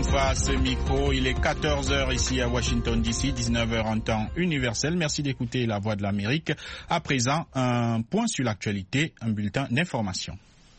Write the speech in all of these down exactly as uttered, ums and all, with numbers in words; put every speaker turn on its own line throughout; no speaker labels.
retrouve à ce micro. Il est quatorze heures ici à Washington D C, dix-neuf heures en temps universel. Merci d'écouter La Voix de l'Amérique. À présent, un point sur l'actualité, un bulletin d'information.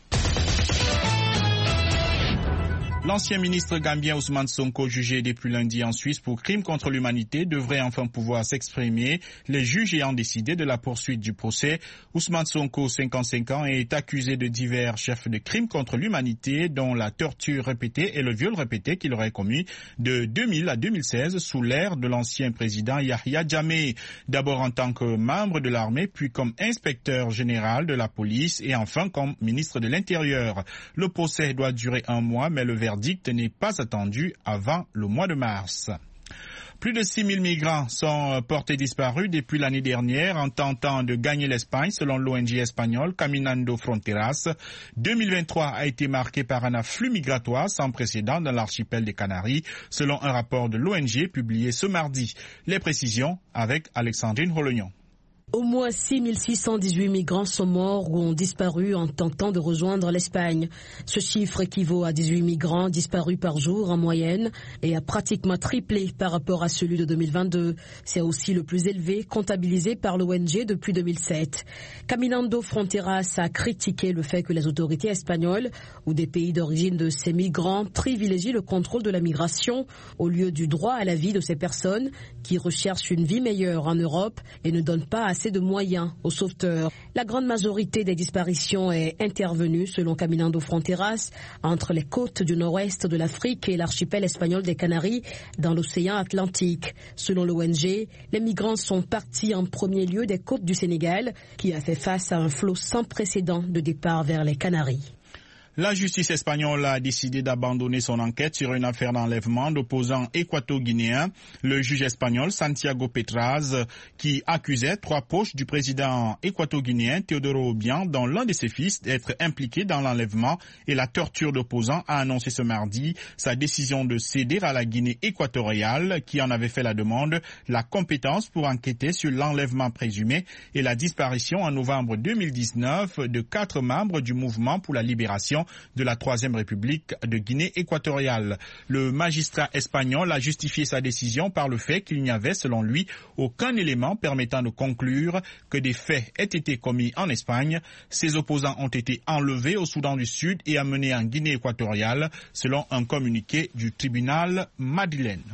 L'ancien ministre gambien Ousmane Sonko, jugé depuis lundi en Suisse pour crime contre l'humanité, devrait enfin pouvoir s'exprimer. Les juges ayant décidé de la poursuite du procès, Ousmane Sonko, cinquante-cinq ans, est accusé de divers chefs de crimes contre l'humanité, dont la torture répétée et le viol répété qu'il aurait commis de deux mille à deux mille seize sous l'ère de l'ancien président Yahya Jammeh. D'abord en tant que membre de l'armée, puis comme inspecteur général de la police et enfin comme ministre de l'Intérieur. Le procès doit durer un mois, mais le verdict n'est pas attendu avant le mois de mars. Plus de six mille migrants sont portés disparus depuis l'année dernière en tentant de gagner l'Espagne, selon l'O N G espagnole Caminando Fronteras. deux mille vingt-trois a été marqué par un afflux migratoire sans précédent dans l'archipel des Canaries, selon un rapport de l'O N G publié ce mardi. Les précisions avec Alexandrine Rolognon.
Au moins six mille six cent dix-huit migrants sont morts ou ont disparu en tentant de rejoindre l'Espagne. Ce chiffre équivaut à dix-huit migrants disparus par jour en moyenne et a pratiquement triplé par rapport à celui de deux mille vingt-deux. C'est aussi le plus élevé comptabilisé par l'O N G depuis deux mille sept. Caminando Fronteras a critiqué le fait que les autorités espagnoles ou des pays d'origine de ces migrants privilégient le contrôle de la migration au lieu du droit à la vie de ces personnes qui recherchent une vie meilleure en Europe et ne donnent pas assez de moyens aux sauveteurs. La grande majorité des disparitions est intervenue, selon Caminando Fronteras, entre les côtes du nord-ouest de l'Afrique et l'archipel espagnol des Canaries, dans l'océan Atlantique. Selon l'O N G, les migrants sont partis en premier lieu des côtes du Sénégal, qui a fait face à un flot sans précédent de départ vers les Canaries.
La justice espagnole a décidé d'abandonner son enquête sur une affaire d'enlèvement d'opposants équato-guinéens. Le juge espagnol Santiago Petraz, qui accusait trois proches du président équato-guinéen Teodoro Obiang, dont l'un de ses fils, d'être impliqué dans l'enlèvement et la torture d'opposants, a annoncé ce mardi sa décision de céder à la Guinée équatoriale, qui en avait fait la demande, la compétence pour enquêter sur l'enlèvement présumé et la disparition en novembre deux mille dix-neuf de quatre membres du mouvement pour la libération de la Troisième République de Guinée équatoriale. Le magistrat espagnol a justifié sa décision par le fait qu'il n'y avait, selon lui, aucun élément permettant de conclure que des faits aient été commis en Espagne. Ces opposants ont été enlevés au Soudan du Sud et amenés en Guinée équatoriale, selon un communiqué du tribunal madrilène.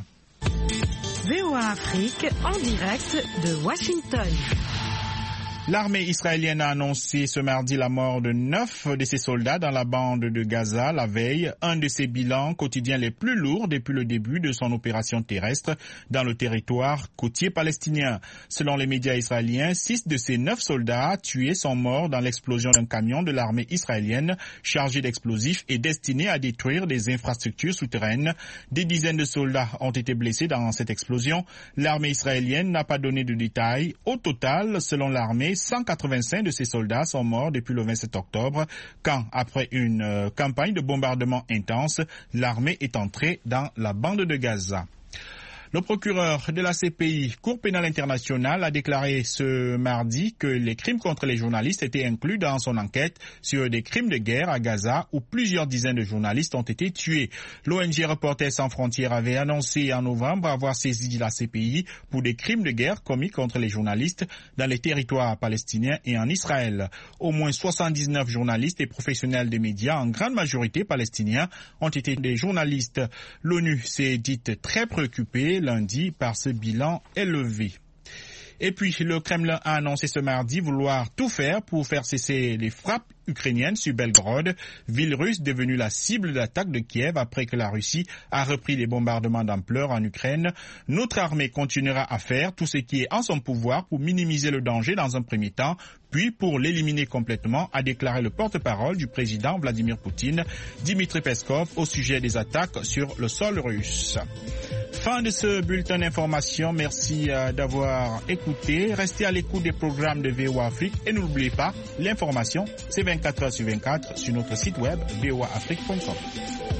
V O A Afrique en direct de Washington.
L'armée israélienne a annoncé ce mardi la mort de neuf de ses soldats dans la bande de Gaza la veille, un de ses bilans quotidiens les plus lourds depuis le début de son opération terrestre dans le territoire côtier palestinien. Selon les médias israéliens, six de ces neuf soldats tués sont morts dans l'explosion d'un camion de l'armée israélienne chargé d'explosifs et destiné à détruire des infrastructures souterraines. Des dizaines de soldats ont été blessés dans cette explosion. L'armée israélienne n'a pas donné de détails. Au total, selon l'armée, cent quatre-vingt-cinq de ces soldats sont morts depuis le vingt-sept octobre, quand, après une euh, campagne de bombardement intense, l'armée est entrée dans la bande de Gaza. Le procureur de la C P I, Cour pénale internationale, a déclaré ce mardi que les crimes contre les journalistes étaient inclus dans son enquête sur des crimes de guerre à Gaza où plusieurs dizaines de journalistes ont été tués. L'O N G Reporters sans frontières avait annoncé en novembre avoir saisi la C P I pour des crimes de guerre commis contre les journalistes dans les territoires palestiniens et en Israël. Au moins soixante-dix-neuf journalistes et professionnels des médias, en grande majorité palestiniens, ont été des journalistes. L'ONU s'est dite très préoccupée lundi par ce bilan élevé. Et puis, le Kremlin a annoncé ce mardi vouloir tout faire pour faire cesser les frappes ukrainiennes sur Belgorod, ville russe devenue la cible d'attaque de Kiev après que la Russie a repris les bombardements d'ampleur en Ukraine. Notre armée continuera à faire tout ce qui est en son pouvoir pour minimiser le danger dans un premier temps, puis pour l'éliminer complètement, a déclaré le porte-parole du président Vladimir Poutine, Dmitry Peskov, au sujet des attaques sur le sol russe. Fin de ce bulletin d'information. Merci euh, d'avoir écouté. Restez à l'écoute des programmes de V O A Afrique et n'oubliez pas, l'information, c'est vingt-quatre heures sur vingt-quatre sur notre site web v o a afrique point com.